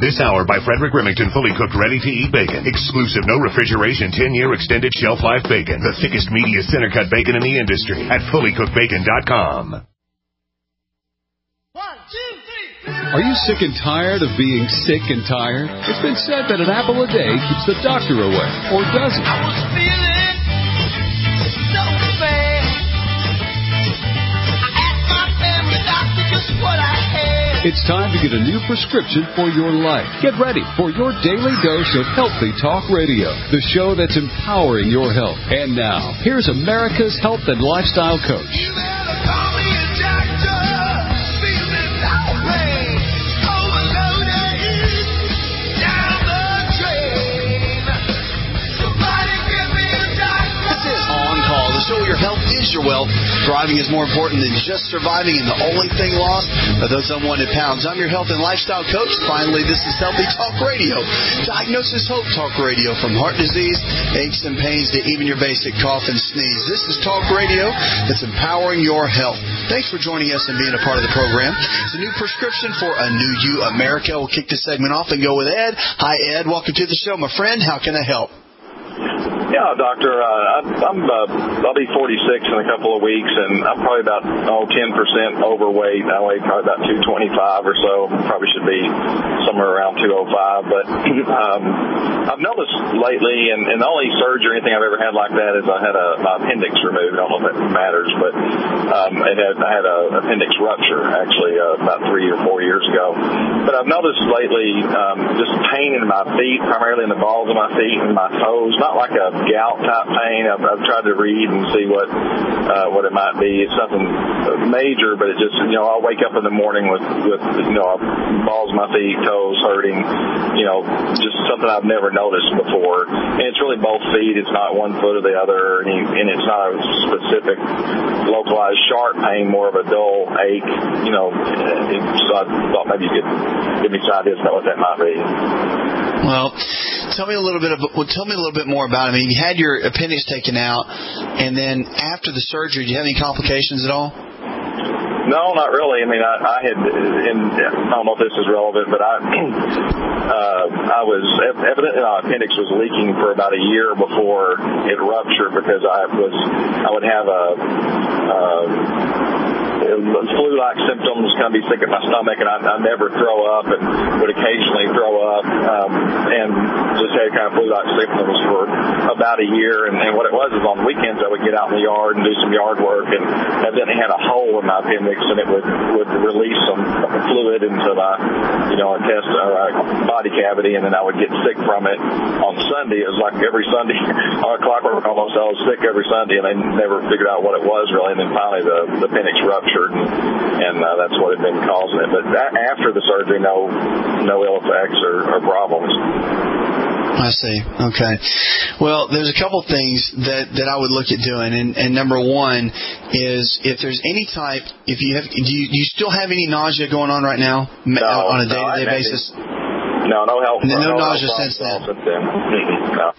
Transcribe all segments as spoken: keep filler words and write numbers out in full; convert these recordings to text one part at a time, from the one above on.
This hour by Frederick Remington, fully cooked, ready-to-eat bacon. Exclusive, no refrigeration, ten-year extended shelf life bacon. The thickest, meatiest center-cut bacon in the industry at fully cooked bacon dot com. One, two, three. Are you sick and tired of being sick and tired? It's been said that an apple a day keeps the doctor away, or does it? I was feeling so bad. I asked my family doctor just what I had. It's time to get a new prescription for your life. Get ready for your daily dose of Healthy Talk Radio, the show that's empowering your health. And now, here's America's health and lifestyle coach. You better call me a doctor. Feeling outraged, overloaded, down the drain. Somebody give me a doctor. This is On Call, the show where your health is your wealth. Thriving is more important than just surviving, and the only thing lost are those unwanted pounds. I'm your health and lifestyle coach. Finally, this is Healthy Talk Radio. Diagnosis Hope Talk Radio, from heart disease, aches and pains, to even your basic cough and sneeze. This is Talk Radio that's empowering your health. Thanks for joining us and being a part of the program. It's a new prescription for a new you, America. We'll kick this segment off and go with Ed. Hi, Ed. Welcome to the show, my friend. How can I help? Yeah, doctor, uh, I'm, uh, I'll be forty-six in a couple of weeks, and I'm probably about, oh, ten percent overweight. I weigh probably about two twenty-five or so. Probably should be somewhere around two oh five. But um, I've noticed lately, and, and the only surgery or anything I've ever had like that is I had a, my appendix removed. I don't know if that matters, but um, it had, I had an appendix rupture, actually, uh, about three or four years ago. But I've noticed lately um, just pain in my feet, primarily in the balls of my feet and my toes. Not like a gout type pain. I've, I've tried to read and see what uh, what it might be. It's nothing major, but it just, you know, I'll wake up in the morning with, with you know, balls of my feet, toes hurting, you know, just something I've never noticed before. And it's really both feet. It's not one foot or the other, and, and it's not a specific localized sharp pain, more of a dull ache, you know. So I thought maybe you could give me some ideas about what that might be. Well, tell me a little bit about, well, tell me a little bit more about it. I mean, you had your appendix taken out, and then after the surgery, did you have any complications at all? No, not really. I mean, I, I had, and I don't know if this is relevant, but I, uh, I was evidently my appendix was leaking for about a year before it ruptured, because I was, I would have a. Um, flu-like symptoms, kind of be sick at my stomach, and I, I never throw up, and would occasionally throw up, um, and just had kind of flu-like symptoms for about a year. And, and what it was is on weekends I would get out in the yard and do some yard work, and evidently had a hole in my appendix, and it would would release some fluid into my, you know, test or uh, body cavity, and then I would get sick from it on Sunday. It was like every Sunday, on a clockwork almost. I was sick every Sunday, and I never figured out what it was really. And then finally the, the appendix ruptured, and, and uh, that's what had been causing it. But that, after the surgery, no no ill effects or, or problems. I see. Okay. Well, there's a couple things that, that I would look at doing, and, and number one is if there's any type, if you have, do you, do you still have any nausea going on right now no, on a no, day-to-day I, basis? No, no health. No, no, no no nausea since then. then. No.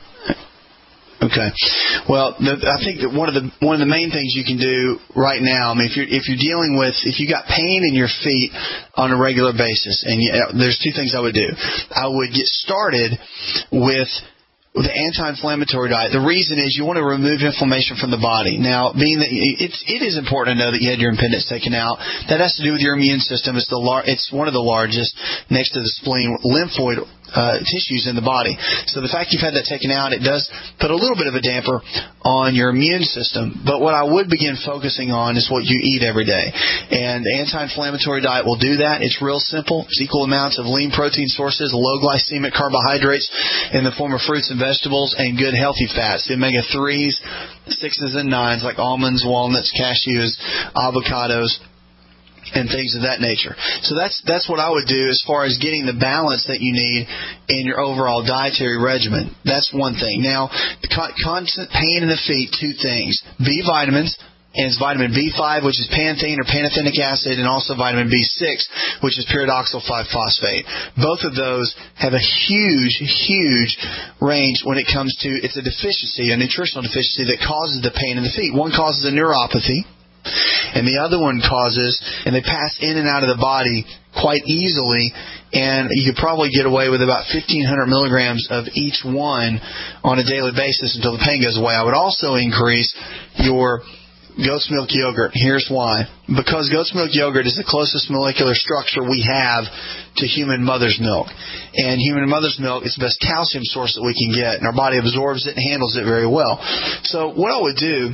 Okay. Well, the, I think that one of the one of the main things you can do right now, I mean, if you're if you're dealing with, if you got pain in your feet on a regular basis, and you, there's two things I would do. I would get started with with the anti-inflammatory diet. The reason is you want to remove inflammation from the body. Now, being that it's it is important to know that you had your appendix taken out. That has to do with your immune system. It's the lar- it's one of the largest, next to the spleen, lymphoid Uh, tissues in the body. So the fact you've had that taken out, it does put a little bit of a damper on your immune system. But what I would begin focusing on is what you eat every day. And the anti-inflammatory diet will do that. It's real simple. It's equal amounts of lean protein sources, low glycemic carbohydrates in the form of fruits and vegetables, and good healthy fats, the omega threes, sixes, and nines like almonds, walnuts, cashews, avocados, and things of that nature. So that's that's what I would do as far as getting the balance that you need in your overall dietary regimen. That's one thing. Now, the con- constant pain in the feet, two things. B vitamins, and it's vitamin B five, which is panthine or pantothenic acid, and also vitamin B six, which is pyridoxal five phosphate. Both of those have a huge, huge range when it comes to, it's a deficiency, a nutritional deficiency that causes the pain in the feet. One causes a neuropathy, and the other one causes, and they pass in and out of the body quite easily, and you could probably get away with about fifteen hundred milligrams of each one on a daily basis until the pain goes away. I would also increase your goat's milk yogurt. Here's why. Because goat's milk yogurt is the closest molecular structure we have to human mother's milk. And human mother's milk is the best calcium source that we can get, and our body absorbs it and handles it very well. So what I would do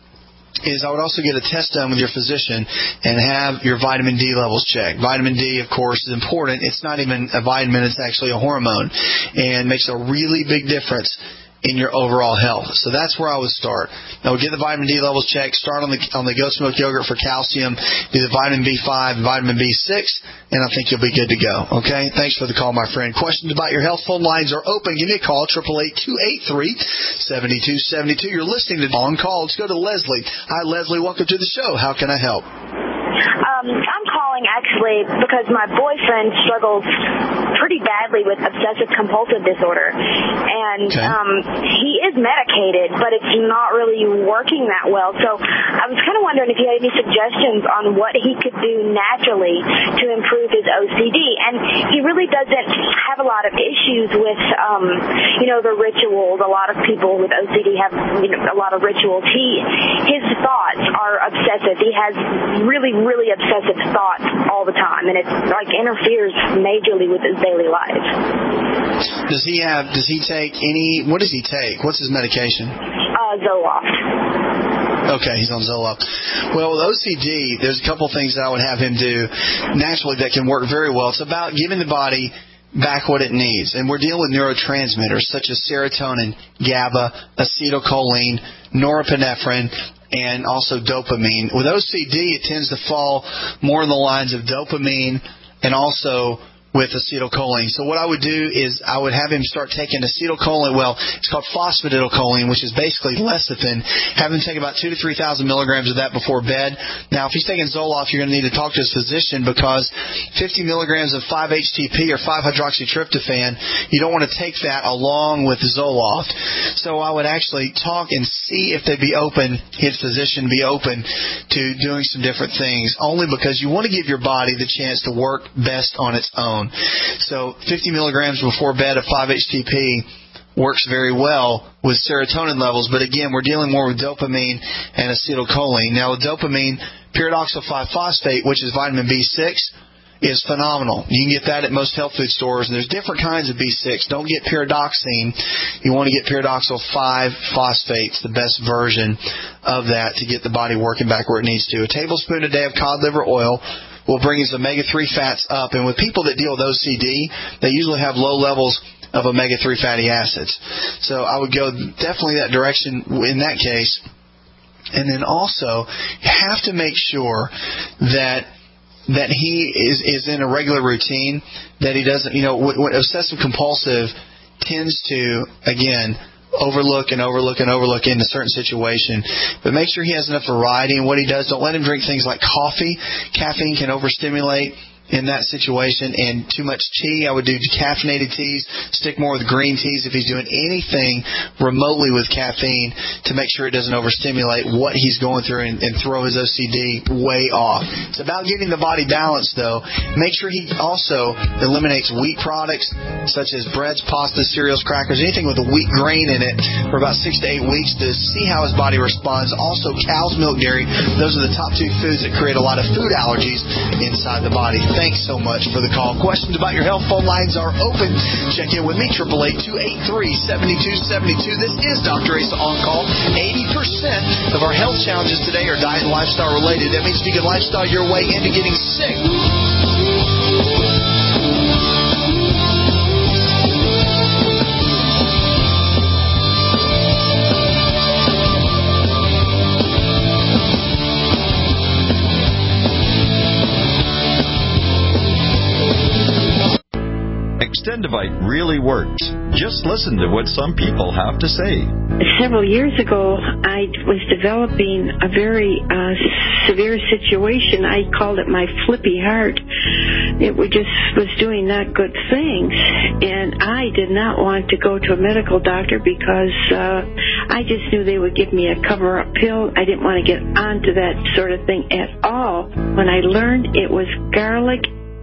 is I would also get a test done with your physician and have your vitamin D levels checked. Vitamin D, of course, is important. It's not even a vitamin, it's actually a hormone, and makes a really big difference in your overall health. So that's where I would start. I would get the vitamin D levels checked, start on the on the goat's milk yogurt for calcium, do the vitamin B five and vitamin B six, and I think you'll be good to go. Okay? Thanks for the call, my friend. Questions about your health, phone lines are open. Give me a call, eight eight eight, two eight three, seven two seven two. You're listening to On Call. Let's go to Leslie. Hi, Leslie. Welcome to the show. How can I help? Um, I'm calling actually because my boyfriend struggles pretty badly with obsessive-compulsive disorder, and okay. um, he is medicated, but it's not really working that well. So I was kind of wondering if you had any suggestions on what he could do naturally to improve his O C D. And he really doesn't have a lot of issues with, um, you know, the rituals. A lot of people with O C D have, you know, a lot of rituals. He, his thoughts are obsessive. He has really, really obsessive thoughts all the time, and it like interferes majorly with his daily life. Does he have? Does he take any? What does he take? What's his medication? Uh, Zoloft. Okay, he's on Zoloft. Well, with O C D, there's a couple things that I would have him do naturally that can work very well. It's about giving the body back what it needs. And we're dealing with neurotransmitters such as serotonin, GABA, acetylcholine, norepinephrine, and also dopamine. With O C D, it tends to fall more in the lines of dopamine and also with acetylcholine. So what I would do is I would have him start taking acetylcholine. Well, it's called phosphatidylcholine, which is basically lecithin. Have him take about two to three thousand milligrams of that before bed. Now, if he's taking Zoloft, you're going to need to talk to his physician because fifty milligrams of five H T P or five hydroxytryptophan, you don't want to take that along with Zoloft. So I would actually talk and see if they'd be open, his physician be open to doing some different things, only because you want to give your body the chance to work best on its own. So fifty milligrams before bed of five H T P works very well with serotonin levels, but again, we're dealing more with dopamine and acetylcholine. Now with dopamine, pyridoxal five phosphate, which is vitamin B six, is phenomenal. You can get that at most health food stores, and there's different kinds of B six. Don't get pyridoxine. You want to get pyridoxal five phosphate. It's the best version of that to get the body working back where it needs to. A tablespoon a day of cod liver oil will bring his omega three fats up. And with people that deal with O C D, they usually have low levels of omega three fatty acids. So I would go definitely that direction in that case. And then also, you have to make sure that that he is, is in a regular routine, that he doesn't, you know, what, what obsessive compulsive tends to, again, overlook and overlook and overlook in a certain situation. But make sure he has enough variety in what he does. Don't let him drink things like coffee. Caffeine can overstimulate in that situation, and too much tea. I would do decaffeinated teas. Stick more with green teas if he's doing anything remotely with caffeine to make sure it doesn't overstimulate what he's going through and, and throw his O C D way off. It's about getting the body balanced, though. Make sure he also eliminates wheat products such as breads, pastas, cereals, crackers, anything with a wheat grain in it for about six to eight weeks to see how his body responds. Also, cow's milk, dairy. Those are the top two foods that create a lot of food allergies inside the body. Thanks so much for the call. Questions about your health, phone lines are open. Check in with me, eight eight eight, two eight three, seven two seven two. This is Doctor Asa On Call. eighty percent of our health challenges today are diet and lifestyle related. That means if you can lifestyle your way into getting sick. Extendivite really works. Just listen to what some people have to say. Several years ago, I was developing a very uh, severe situation. I called it my flippy heart. It just was doing not good things, and I did not want to go to a medical doctor because uh, I just knew they would give me a cover-up pill. I didn't want to get onto that sort of thing at all. When I learned it was garlic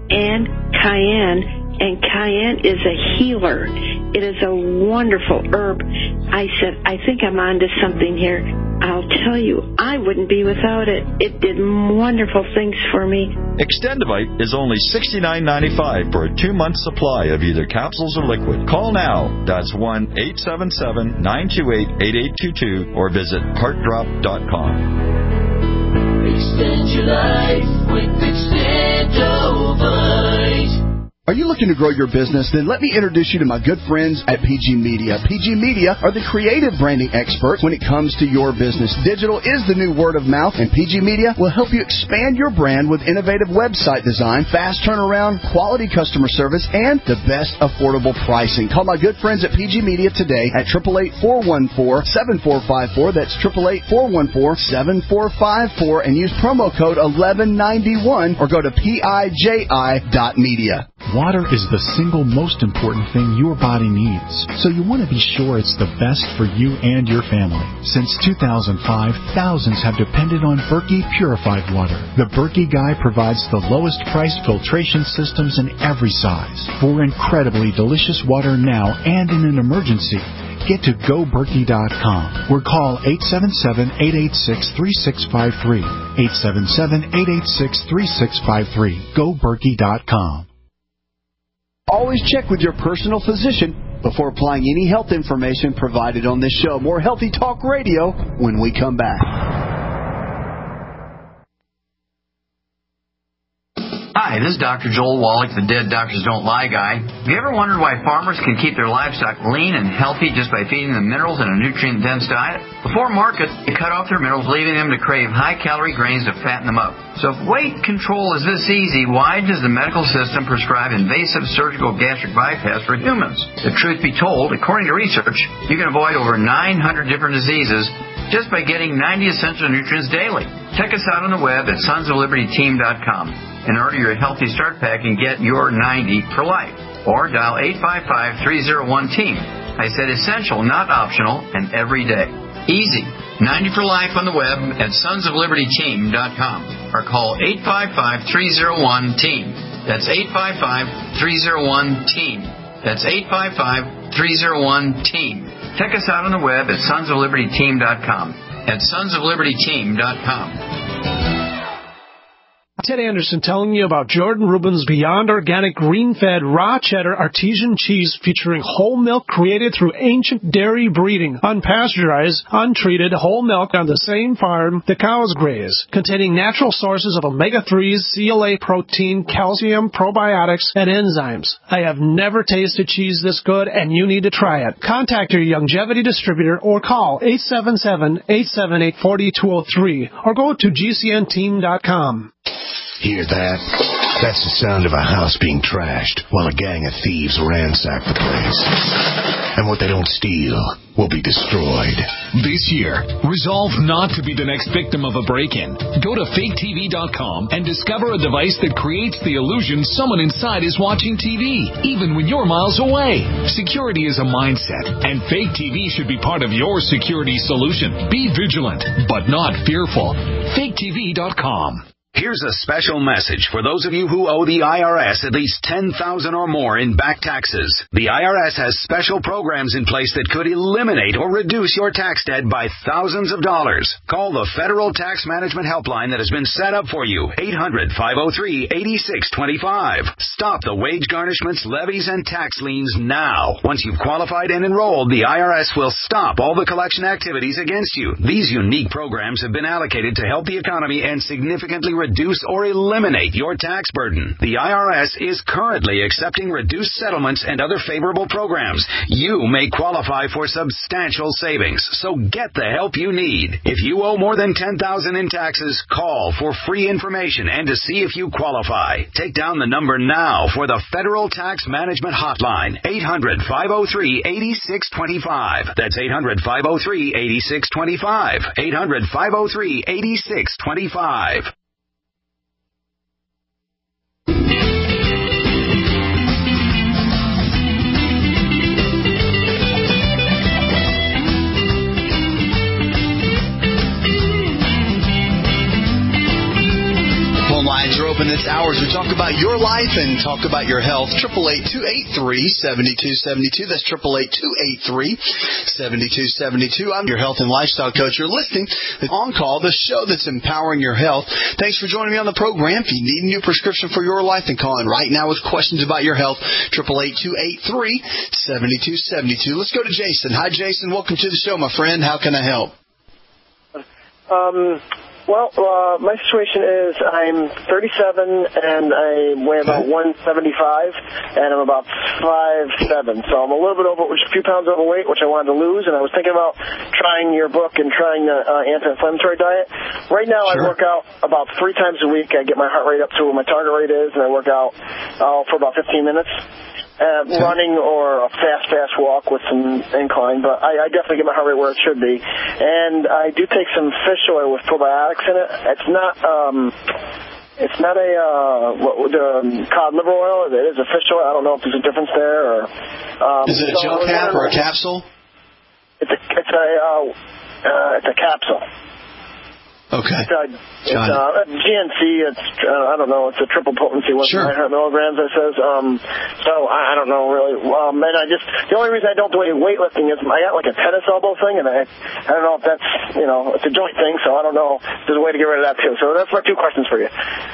and cayenne, and cayenne is a healer. It is a wonderful herb. I said, I think I'm onto something here. I'll tell you, I wouldn't be without it. It did wonderful things for me. Extendivite is only sixty-nine ninety-five for a two-month supply of either capsules or liquid. Call now. That's one eight seven seven, nine two eight, eight eight two two or visit heart drop dot com. Extend your life with Extendovite. Are you looking to grow your business? Then let me introduce you to my good friends at P G Media. P G Media are the creative branding experts when it comes to your business. Digital is the new word of mouth, and P G Media will help you expand your brand with innovative website design, fast turnaround, quality customer service, and the best affordable pricing. Call my good friends at P G Media today at eight eight eight, four one four, seven four five four. That's eight eight eight, four one four, seven four five four, and use promo code eleven ninety-one or go to P I J I dot media. Water is the single most important thing your body needs, so you want to be sure it's the best for you and your family. Since two thousand five, thousands have depended on Berkey purified water. The Berkey Guy provides the lowest priced filtration systems in every size. For incredibly delicious water now and in an emergency, get to go berkey dot com or call eight seven seven, eight eight six, three six five three. eight seven seven, eight eight six, three six five three. go berkey dot com. Always check with your personal physician before applying any health information provided on this show. More Healthy Talk Radio when we come back. Hi, this is Doctor Joel Wallach, the Dead Doctors Don't Lie guy. Have you ever wondered why farmers can keep their livestock lean and healthy just by feeding them minerals in a nutrient-dense diet? Before market, they cut off their minerals, leaving them to crave high-calorie grains to fatten them up. So if weight control is this easy, why does the medical system prescribe invasive surgical gastric bypass for humans? The truth be told, according to research, you can avoid over nine hundred different diseases just by getting ninety essential nutrients daily. Check us out on the web at sons of liberty team dot com and order your Healthy Start Pack and get your ninety for life. Or dial eight five five, three oh one, team. I said essential, not optional, and every day. Easy. ninety for life on the web at sons of liberty team dot com or call eight five five, three oh one, team. That's eight five five, three oh one, team. That's eight five five, three oh one, team. Check us out on the web at sons of liberty team dot com. At sons of liberty team dot com. Ted Anderson telling you about Jordan Rubin's Beyond Organic Green-Fed Raw Cheddar Artesian Cheese featuring whole milk created through ancient dairy breeding, unpasteurized, untreated whole milk on the same farm the cows graze, containing natural sources of omega threes, C L A protein, calcium, probiotics, and enzymes. I have never tasted cheese this good, and you need to try it. Contact your Youngevity distributor or call eight seven seven, eight seven eight, four two zero three or go to G C N team dot com. Hear that? That's the sound of a house being trashed while a gang of thieves ransack the place. And what they don't steal will be destroyed. This year, resolve not to be the next victim of a break-in. Go to fake T V dot com and discover a device that creates the illusion someone inside is watching T V, even when you're miles away. Security is a mindset, and Fake T V should be part of your security solution. Be vigilant, but not fearful. fake T V dot com. Here's a special message for those of you who owe the I R S at least ten thousand dollars or more in back taxes. The I R S has special programs in place that could eliminate or reduce your tax debt by thousands of dollars. Call the Federal Tax Management Helpline that has been set up for you, eight hundred, five oh three, eight six two five. Stop the wage garnishments, levies, and tax liens now. Once you've qualified and enrolled, the I R S will stop all the collection activities against you. These unique programs have been allocated to help the economy and significantly reduce reduce or eliminate your tax burden. The I R S is currently accepting reduced settlements and other favorable programs. You may qualify for substantial savings, so get the help you need. If you owe more than ten thousand dollars in taxes, call for free information and to see if you qualify. Take down the number now for the Federal Tax Management Hotline, eight hundred, five oh three, eight six two five. That's eight hundred, five oh three, eight six two five. eight hundred, five oh three, eight six two five. Phone lines are open in this hour as we talk about your life and talk about your health. Triple eight two eight three seventy two seventy two. That's triple eight two eight three seventy two seventy two. I'm your health and lifestyle coach. You're listening to On Call, the show that's empowering your health. Thanks for joining me on the program. If you need a new prescription for your life, then call in right now with questions about your health. Triple eight two eight three seventy two seventy two. Let's go to Jason. Hi, Jason. Welcome to the show, my friend. How can I help? Um, well, uh, my situation is I'm thirty-seven and I weigh about one seventy-five and I'm about five seven. So I'm a little bit over, a few pounds overweight, which I wanted to lose. And I was thinking about trying your book and trying the uh, anti-inflammatory diet. Right now, sure. I work out about three times a week. I get my heart rate up to what my target rate is, and I work out uh, for about fifteen minutes. Uh, running or a fast, fast walk with some incline, but I, I definitely get my heart rate where it should be. And I do take some fish oil with probiotics in it. It's not, um, it's not a, uh, what, um, cod liver oil. It is a fish oil. I don't know if there's a difference there or, um, is it a gel cap or a capsule? It's a, it's a, uh, uh, it's a capsule. Okay. It's, uh, it's uh, G N C. It's uh, I don't know. It's a triple potency. What's sure. nine hundred milligrams? It says. Um. So I, I don't know really. Um. And I just the only reason I don't do any weightlifting is I got like a tennis elbow thing, and I I don't know if that's you know it's a joint thing. So I don't know. If there's a way to get rid of that too. So that's my two questions for you.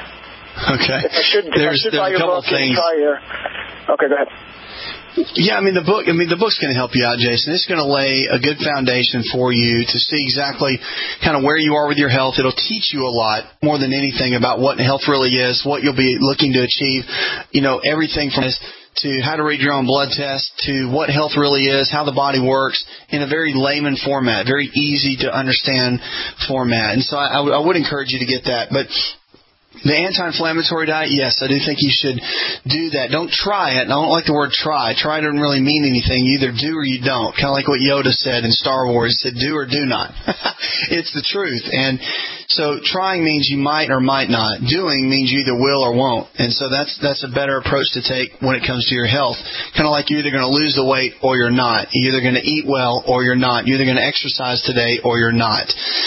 Okay. If I should, there's if I should there's buy a your couple book things. Try your, okay. Go ahead. Yeah, I mean the book. I mean the book's going to help you out, Jason. It's going to lay a good foundation for you to see exactly kind of where you are with your health. It'll teach you a lot more than anything about what health really is, what you'll be looking to achieve. You know, everything from this to how to read your own blood test to what health really is, how the body works in a very layman format, very easy to understand format. And so I, I, w- I would encourage you to get that, but. The anti-inflammatory diet, yes, I do think you should do that. Don't try it. I don't like the word try. Try doesn't really mean anything. You either do or you don't. Kind of like what Yoda said in Star Wars. He said, do or do not. It's the truth. And so trying means you might or might not. Doing means you either will or won't. And so that's that's a better approach to take when it comes to your health. Kind of like you're either going to lose the weight or you're not. You're either going to eat well or you're not. You're either going to exercise today or you're not.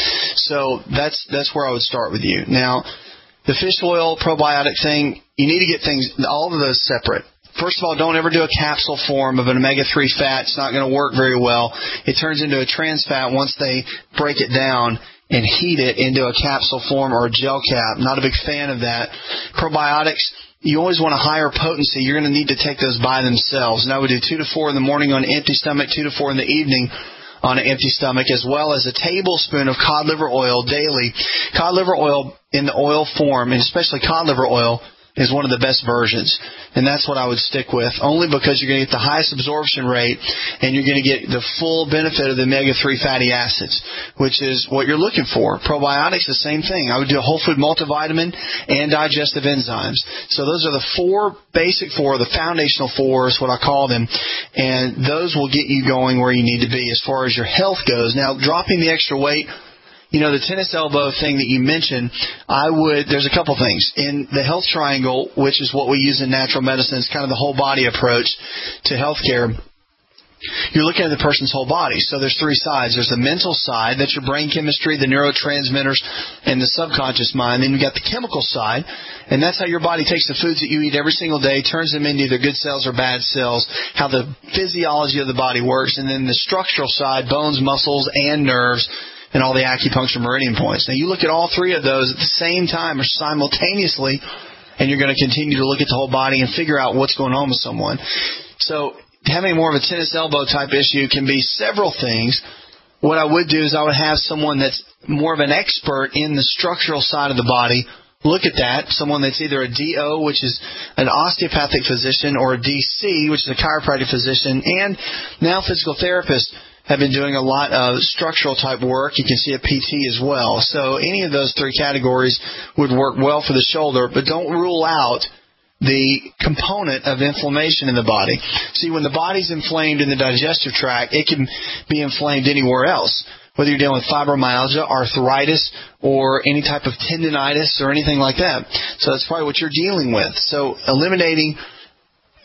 So that's that's where I would start with you. Now, the fish oil probiotic thing, you need to get things, all of those separate. First of all, don't ever do a capsule form of an omega three fat. It's not going to work very well. It turns into a trans fat once they break it down and heat it into a capsule form or a gel cap. Not a big fan of that. Probiotics, you always want a higher potency. You're going to need to take those by themselves. And I would do two to four in the morning on an empty stomach, two to four in the evening on an empty stomach, as well as a tablespoon of cod liver oil daily. Cod liver oil in the oil form, and especially cod liver oil, is one of the best versions. And that's what I would stick with, only because you're going to get the highest absorption rate and you're going to get the full benefit of the omega three fatty acids, which is what you're looking for. Probiotics, the same thing. I would do a whole food multivitamin and digestive enzymes. So those are the four basic four, the foundational four is what I call them, and those will get you going where you need to be as far as your health goes. Now, dropping the extra weight, you know, the tennis elbow thing that you mentioned, I would, there's a couple things. In the health triangle, which is what we use in natural medicine, it's kind of the whole body approach to healthcare. You're looking at the person's whole body. So there's three sides. There's the mental side, that's your brain chemistry, the neurotransmitters, and the subconscious mind. Then you've got the chemical side, and that's how your body takes the foods that you eat every single day, turns them into either good cells or bad cells, how the physiology of the body works. And then the structural side, bones, muscles, and nerves, and all the acupuncture meridian points. Now, you look at all three of those at the same time or simultaneously, and you're going to continue to look at the whole body and figure out what's going on with someone. So having more of a tennis elbow type issue can be several things. What I would do is I would have someone that's more of an expert in the structural side of the body look at that, someone that's either a D O, which is an osteopathic physician, or a D C, which is a chiropractic physician, and now physical therapists have been doing a lot of structural type work. You can see a P T as well. So any of those three categories would work well for the shoulder, but don't rule out the component of inflammation in the body. See, when the body's inflamed in the digestive tract, it can be inflamed anywhere else, whether you're dealing with fibromyalgia, arthritis, or any type of tendinitis or anything like that. So that's probably what you're dealing with. So eliminating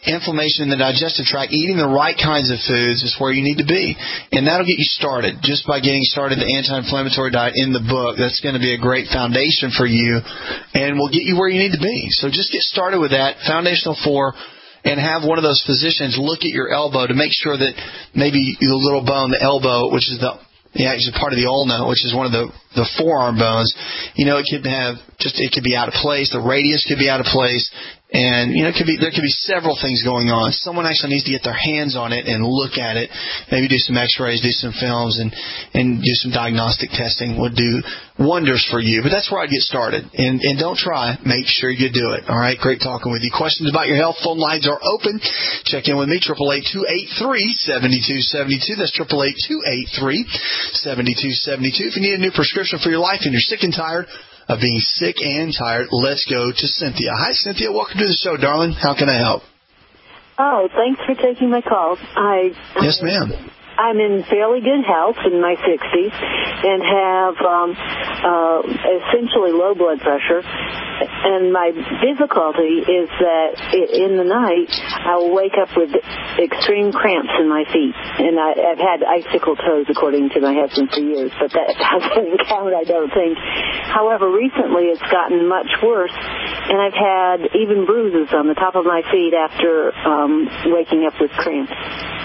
inflammation in the digestive tract, eating the right kinds of foods is where you need to be. And that'll get you started just by getting started the anti-inflammatory diet in the book. That's going to be a great foundation for you and will get you where you need to be. So just get started with that, Foundational four, and have one of those physicians look at your elbow to make sure that maybe the little bone, the elbow, which is the yeah, it's part of the ulna, which is one of the, the forearm bones, you know, it could have just, it could be out of place. The radius could be out of place. And, you know, it could be, there could be several things going on. Someone actually needs to get their hands on it and look at it, maybe do some x-rays, do some films, and, and do some diagnostic testing would do wonders for you. But that's where I'd get started. And, and don't try. Make sure you do it. All right? Great talking with you. Questions about your health, phone lines are open. Check in with me, eight eight eight, two eight three, seven two seven two. That's eight eight eight, two eight three, seven two seven two. If you need a new prescription for your life and you're sick and tired of being sick and tired, let's go to Cynthia. Hi, Cynthia. Welcome to the show, darling. How can I help? Oh, thanks for taking my call. I Yes, ma'am. I'm in fairly good health in my sixties and have um, uh, essentially low blood pressure. And my difficulty is that in the night I will wake up with extreme cramps in my feet. And I, I've had icicle toes, according to my husband, for years, but that doesn't count, I don't think. However, recently it's gotten much worse, and I've had even bruises on the top of my feet after um, waking up with cramps.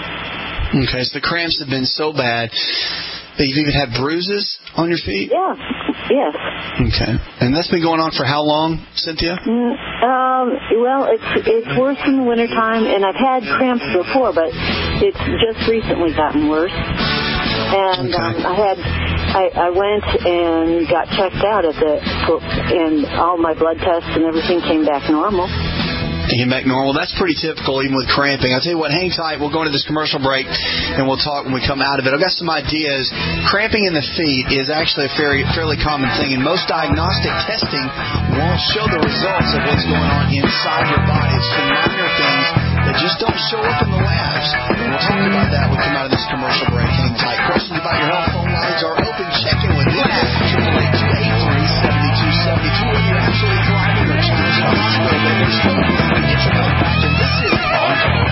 Okay, so the cramps have been so bad that you've even had bruises on your feet? Yeah, yes. Okay. And that's been going on for how long, Cynthia? Mm, um, well, it's it's worse in the wintertime, and I've had cramps before, but it's just recently gotten worse. And okay. um, I had, I, I went and got checked out at the, and all my blood tests and everything came back normal. Came back normal. That's pretty typical, even with cramping. I'll tell you what, hang tight. We'll go into this commercial break, and we'll talk when we come out of it. I've got some ideas. Cramping in the feet is actually a fairly, fairly common thing, and most diagnostic testing won't show the results of what's going on inside your body. It's some minor things that just don't show up in the labs. And we'll talk about that when we come out of this commercial break. Hang tight. Questions about your health, phone lines are open. Check in with me. eight eight eight, two eight three, seven two seven two. Whether you're absolutely thriving or just in the hospital bed, there's no way to get your health back. And this is On Call.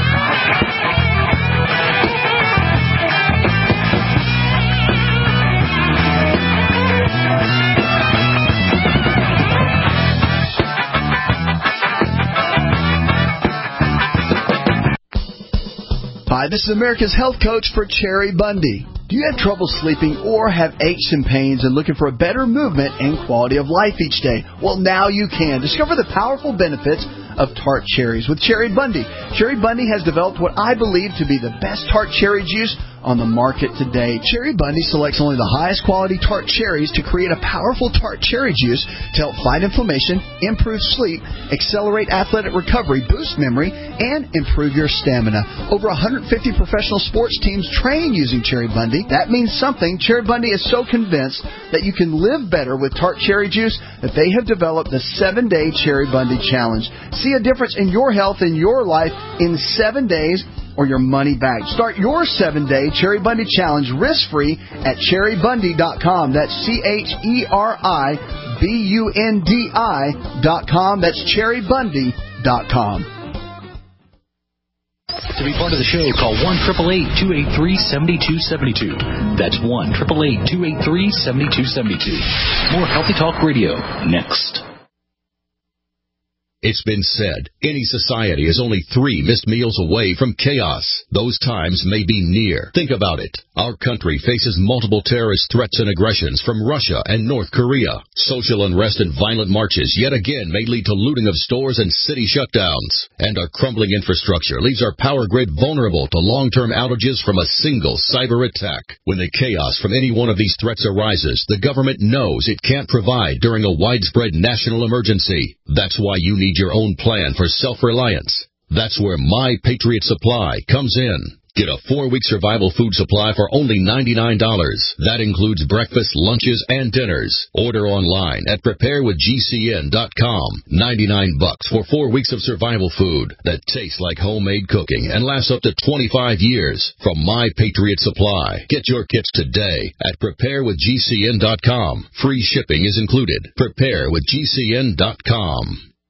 Hi, this is America's Health Coach for Cherry Bundy. Do you have trouble sleeping or have aches and pains and looking for a better movement and quality of life each day? Well, now you can. Discover the powerful benefits of tart cherries with Cherry Bundy. Cherry Bundy has developed what I believe to be the best tart cherry juice on the market today. Cherry Bundy selects only the highest quality tart cherries to create a powerful tart cherry juice to help fight inflammation, improve sleep, accelerate athletic recovery, boost memory, and improve your stamina. Over one hundred fifty professional sports teams train using Cherry Bundy. That means something. Cherry Bundy is so convinced that you can live better with tart cherry juice that they have developed the seven-day Cherry Bundy Challenge. See a difference in your health and your life in seven days or your money back. Start your seven-day Cherry Bundy Challenge risk-free at cherry bundy dot com. That's C H E R I B U N D I dot com. That's cherry bundy dot com. To be part of the show, call one eight eight eight, two eight three, seven two seven two. That's one eight eight eight, two eight three, seven two seven two. More Healthy Talk Radio next. It's been said, any society is only three missed meals away from chaos. Those times may be near. Think about it. Our country faces multiple terrorist threats and aggressions from Russia and North Korea. Social unrest and violent marches yet again may lead to looting of stores and city shutdowns. And our crumbling infrastructure leaves our power grid vulnerable to long-term outages from a single cyber attack. When the chaos from any one of these threats arises, the government knows it can't provide during a widespread national emergency. That's why you need your own plan for self-reliance. That's where My Patriot Supply comes in. Get a four-week survival food supply for only ninety-nine dollars. That includes breakfast, lunches, and dinners. Order online at prepare with G C N dot com. ninety-nine bucks for four weeks of survival food that tastes like homemade cooking and lasts up to twenty-five years from My Patriot Supply. Get your kits today at prepare with G C N dot com. Free shipping is included. prepare with G C N dot com.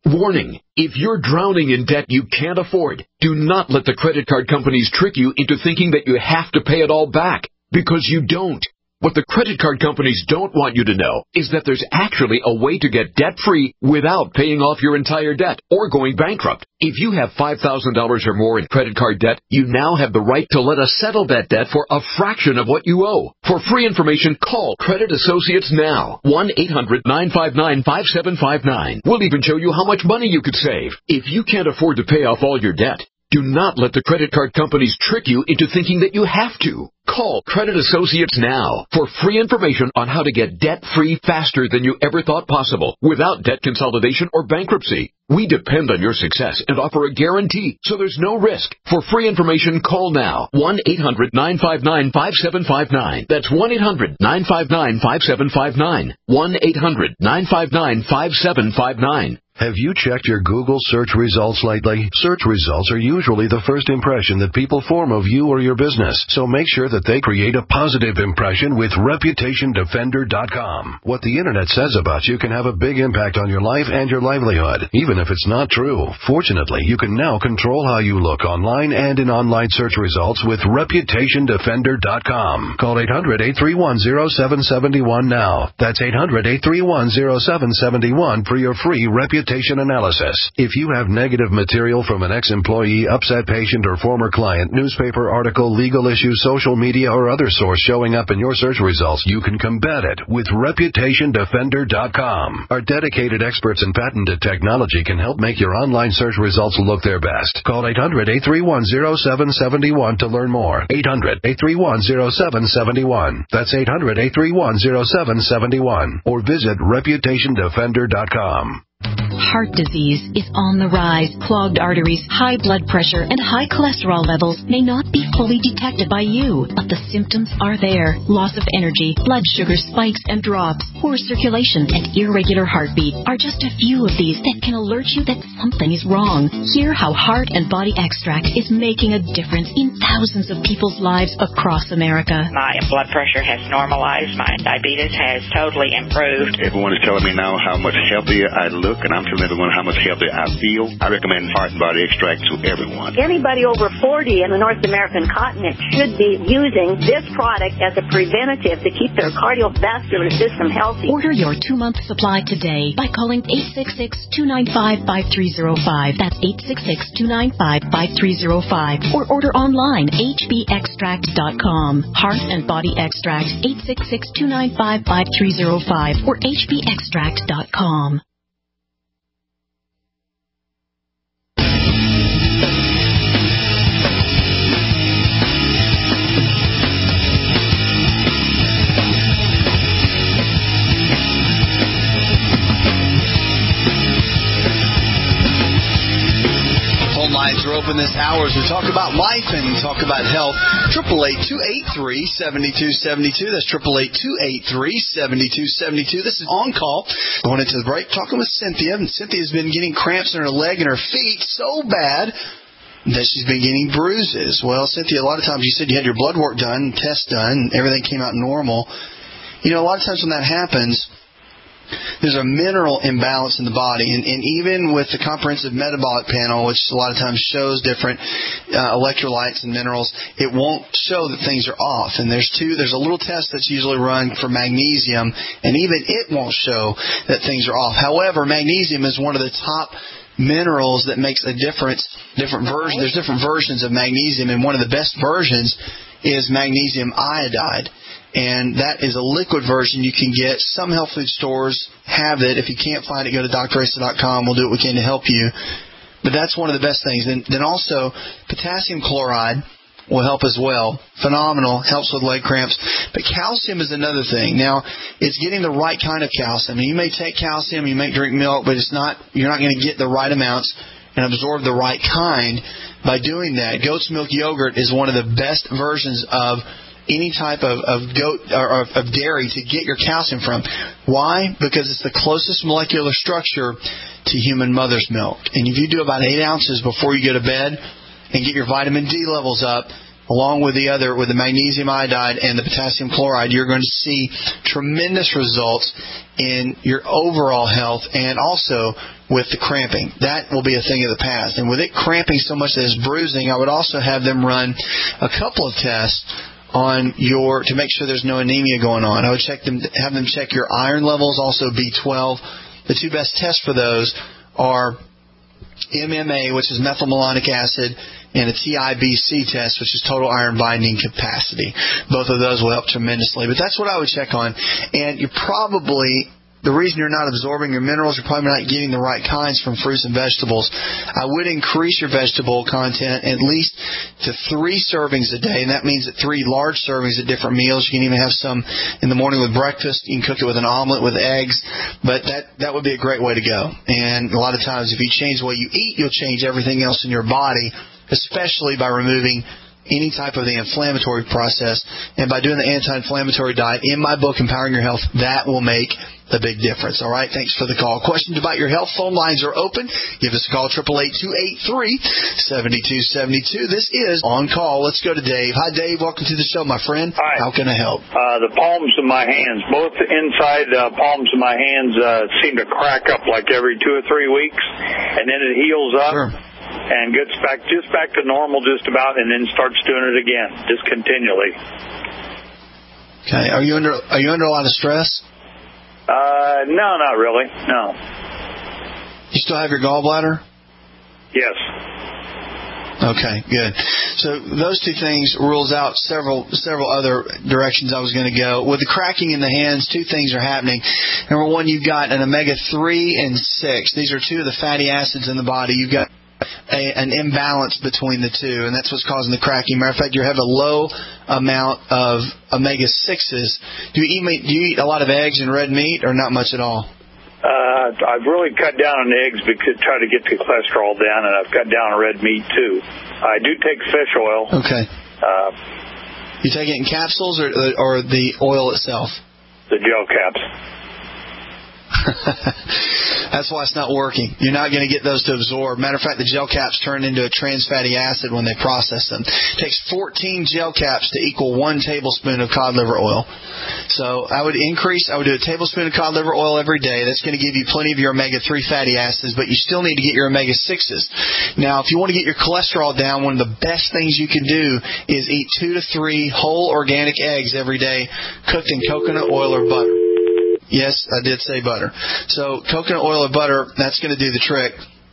Warning, if you're drowning in debt you can't afford, do not let the credit card companies trick you into thinking that you have to pay it all back, because you don't. What the credit card companies don't want you to know is that there's actually a way to get debt-free without paying off your entire debt or going bankrupt. If you have five thousand dollars or more in credit card debt, you now have the right to let us settle that debt for a fraction of what you owe. For free information, call Credit Associates now. one eight hundred nine five nine five seven five nine. We'll even show you how much money you could save. If you can't afford to pay off all your debt, do not let the credit card companies trick you into thinking that you have to. Call Credit Associates now for free information on how to get debt-free faster than you ever thought possible without debt consolidation or bankruptcy. We depend on your success and offer a guarantee, so there's no risk. For free information, call now. one eight hundred nine five nine five seven five nine. That's one eight hundred nine five nine five seven five nine. one eight hundred nine five nine five seven five nine. Have you checked your Google search results lately? Search results are usually the first impression that people form of you or your business, so make sure that they create a positive impression with Reputation Defender dot com. What the Internet says about you can have a big impact on your life and your livelihood, even if it's not true. Fortunately, you can now control how you look online and in online search results with Reputation Defender dot com. Call eight hundred eight three one zero seven seven one now. That's eight hundred eight three one zero seven seven one for your free reputation analysis. If you have negative material from an ex-employee, upset patient, or former client, newspaper article, legal issue, social media, or other source showing up in your search results, you can combat it with Reputation Defender dot com. Our dedicated experts in patented technology can help make your online search results look their best. Call eight hundred eight three one zero seven seven one to learn more. eight hundred eight three one zero seven seven one. That's eight hundred eight three one zero seven seven one. Or visit Reputation Defender dot com. Heart disease is on the rise. Clogged arteries, high blood pressure, and high cholesterol levels may not be fully detected by you, but the symptoms are there. Loss of energy, blood sugar spikes and drops, poor circulation, and irregular heartbeat are just a few of these that can alert you that something is wrong. Hear how Heart and Body Extract is making a difference in thousands of people's lives across America. My blood pressure has normalized. My diabetes has totally improved. Everyone is telling me now how much healthier I look, and I'm telling everyone how much healthier I feel. I recommend Heart and Body Extract to everyone. Anybody over forty in the North American continent should be using this product as a preventative to keep their cardiovascular system healthy. Order your two-month supply today by calling eight six six, two nine five, five three zero five. That's eight six six, two nine five, five three zero five. Or order online, H B extract dot com. Heart and Body Extract, eight six six, two nine five, five three zero five or H B extract dot com. Lines are open this hour as we talk about life and talk about health. triple eight, two eight three, seven two seven two. That's triple eight, two eight three, seven two seven two. This is On Call. Going into the break, talking with Cynthia. And Cynthia's been getting cramps in her leg and her feet so bad that she's been getting bruises. Well, Cynthia, a lot of times you said you had your blood work done, tests done, and everything came out normal. You know, a lot of times when that happens, there's a mineral imbalance in the body, and, and even with the comprehensive metabolic panel, which a lot of times shows different uh, electrolytes and minerals, it won't show that things are off. And there's two, there's a little test that's usually run for magnesium, and even it won't show that things are off. However, magnesium is one of the top minerals that makes a difference. Different versions, there's different versions of magnesium, and one of the best versions is magnesium iodide. And that is a liquid version you can get. Some health food stores have it. If you can't find it, go to D R Asa dot com. We'll do what we can to help you. But that's one of the best things. And then also, potassium chloride will help as well. Phenomenal. Helps with leg cramps. But calcium is another thing. Now, it's getting the right kind of calcium. I mean, you may take calcium, you may drink milk, but it's not. You're not going to get the right amounts and absorb the right kind by doing that. Goat's milk yogurt is one of the best versions of any type of, of goat or of, of dairy to get your calcium from. Why? Because it's the closest molecular structure to human mother's milk. And if you do about eight ounces before you go to bed and get your vitamin D levels up, along with the other, with the magnesium iodide and the potassium chloride, you're going to see tremendous results in your overall health and also with the cramping. That will be a thing of the past. And with it cramping so much that it's bruising, I would also have them run a couple of tests on your, to make sure there's no anemia going on. I would check them, have them check your iron levels, also B twelve. The two best tests for those are M M A, which is methylmalonic acid, and a T I B C test, which is total iron binding capacity. Both of those will help tremendously. But that's what I would check on. And you're probably, the reason you're not absorbing your minerals, you're probably not getting the right kinds from fruits and vegetables. I would increase your vegetable content at least to three servings a day, and that means that three large servings at different meals. You can even have some in the morning with breakfast. You can cook it with an omelet with eggs, but that, that would be a great way to go. And a lot of times if you change the way you eat, you'll change everything else in your body, especially by removing any type of the inflammatory process. And by doing the anti-inflammatory diet in my book, Empowering Your Health, that will make a big difference. All right, thanks for the call. Questions about your health, phone lines are open. Give us a call, eight eight eight, two eight three, seven two seven two. This is On Call. Let's go to Dave. Hi, Dave. Welcome to the show, my friend. Hi. How can I help? Uh, the palms of my hands, both inside uh, palms of my hands uh, seem to crack up like every two or three weeks, and then it heals up. Sure. And gets back just back to normal just about, and then starts doing it again, just continually. Okay. Are you under Are you under a lot of stress? Uh, no, not really. No. You still have your gallbladder? Yes. Okay, good. So those two things rules out several several other directions I was going to go. With the cracking in the hands, two things are happening. Number one, you've got an omega three and six. These are two of the fatty acids in the body. You've got A, an imbalance between the two, and that's what's causing the cracking. Matter of fact, you have a low amount of omega sixes. Do you eat do you eat a lot of eggs and red meat, or not much at all? Uh, I've really cut down on eggs because try to get the cholesterol down, and I've cut down on red meat too. I do take fish oil. Okay. Uh, you take it in capsules or or the oil itself? The gel caps. That's why it's not working. You're not going to get those to absorb. Matter of fact, the gel caps turn into a trans fatty acid when they process them. It takes fourteen gel caps to equal one tablespoon of cod liver oil. So I would increase, I would do a tablespoon of cod liver oil every day. That's going to give you plenty of your omega three fatty acids, but you still need to get your omega sixes. Now, if you want to get your cholesterol down, one of the best things you can do is eat two to three whole organic eggs every day, cooked in coconut oil or butter. Yes, I did say butter. So coconut oil or butter, that's going to do the trick.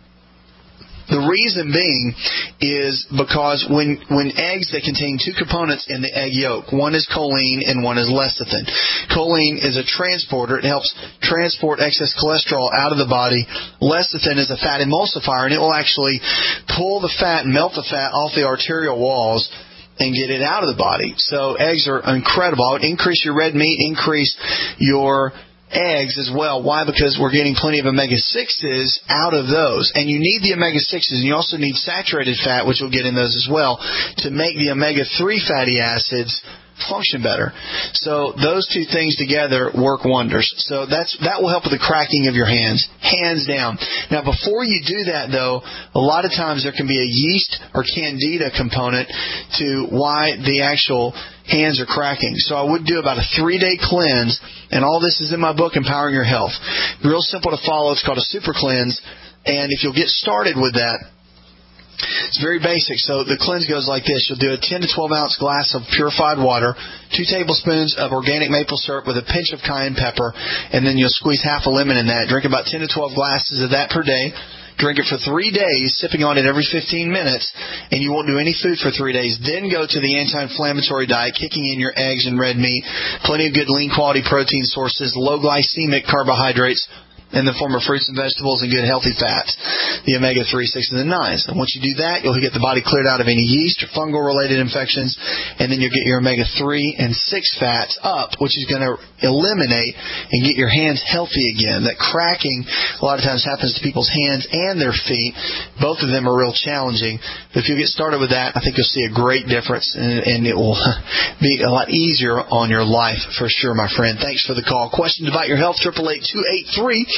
The reason being is because when when eggs, they contain two components in the egg yolk. One is choline and one is lecithin. Choline is a transporter. It helps transport excess cholesterol out of the body. Lecithin is a fat emulsifier, and it will actually pull the fat and melt the fat off the arterial walls and get it out of the body. So eggs are incredible. I would increase your red meat, increase your eggs as well. Why? Because we're getting plenty of omega sixes out of those. And you need the omega sixes, and you also need saturated fat, which we'll get in those as well, to make the omega three fatty acids function better. So those two things together work wonders. So that's that will help with the cracking of your hands, hands down. Now, before you do that, though, a lot of times there can be a yeast or candida component to why the actual hands are cracking. So I would do about a three-day cleanse, and all this is in my book, Empowering Your Health. Real simple to follow. It's called a super cleanse, and if you'll get started with that, it's very basic. So the cleanse goes like this. You'll do a ten to twelve ounce glass of purified water, two tablespoons of organic maple syrup with a pinch of cayenne pepper, and then you'll squeeze half a lemon in that. Drink about ten to twelve glasses of that per day. Drink it for three days, sipping on it every fifteen minutes, and you won't do any food for three days. Then go to the anti-inflammatory diet, kicking in your eggs and red meat, plenty of good lean quality protein sources, low glycemic carbohydrates, in the form of fruits and vegetables and good healthy fats, the omega three, sixes, and nines. And once you do that, you'll get the body cleared out of any yeast or fungal-related infections, and then you'll get your omega three and six fats up, which is going to eliminate and get your hands healthy again. That cracking a lot of times happens to people's hands and their feet. Both of them are real challenging. But if you get started with that, I think you'll see a great difference, and, and it will be a lot easier on your life for sure, my friend. Thanks for the call. Questions about your health, eight eight eight, two eight three,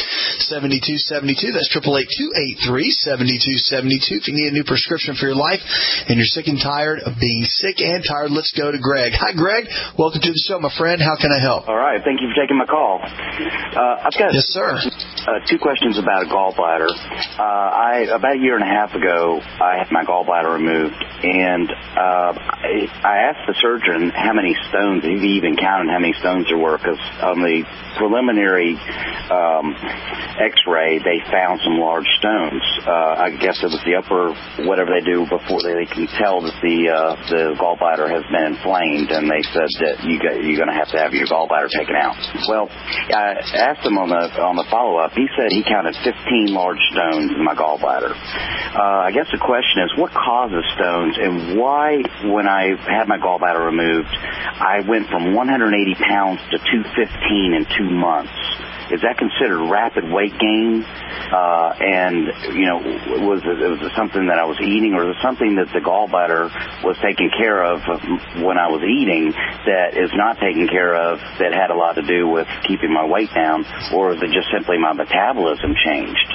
seven two seven two. That's eight eight eight, two eight three, seven two seven two. If you need a new prescription for your life and you're sick and tired of being sick and tired, let's go to Greg. Hi, Greg. Welcome to the show, my friend. How can I help? All right. Thank you for taking my call. Uh, I've got yes, sir. Uh, two questions about a gallbladder. Uh, I about a year and a half ago, I had my gallbladder removed, and uh, I, I asked the surgeon how many stones, if he even counted how many stones there were, because on the preliminary um, X-ray, they found some large stones. Uh, I guess it was the upper, whatever they do before they, they can tell that the uh, the gallbladder has been inflamed, and they said that you got, you're going to have to have your gallbladder taken out. Well, I asked him on the on the follow-up. He said he counted fifteen large stones in my gallbladder. Uh, I guess the question is, what causes stones, and why, when I had my gallbladder removed, I went from one hundred eighty pounds to two fifteen in two months? Is that considered rapid weight gain? Uh, and, you know, was it, was it something that I was eating, or was it something that the gallbladder was taking care of when I was eating that is not taken care of, that had a lot to do with keeping my weight down, or is it just simply my metabolism changed?